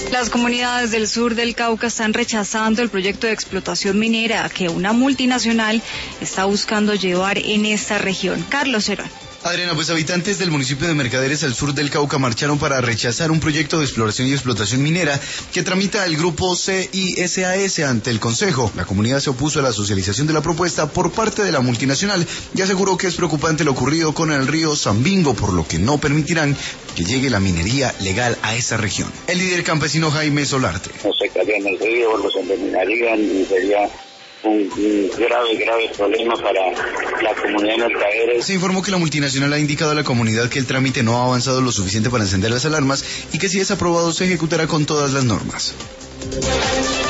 Las comunidades del sur del Cauca están rechazando el proyecto de explotación minera que una multinacional está buscando llevar en esta región. Carlos Herón. Adriana, pues habitantes del municipio de Mercaderes al sur del Cauca marcharon para rechazar un proyecto de exploración y explotación minera que tramita el grupo CISAS ante el Consejo. La comunidad se opuso a la socialización de la propuesta por parte de la multinacional y aseguró que es preocupante lo ocurrido con el río Zambingo, por lo que no permitirán que llegue la minería legal a esa región. El líder campesino Jaime Solarte. No secarían el río, los envenenarían y sería un grave problema para la comunidad de Mercaderes. Se informó que la multinacional ha indicado a la comunidad que el trámite no ha avanzado lo suficiente para encender las alarmas y que si es aprobado se ejecutará con todas las normas.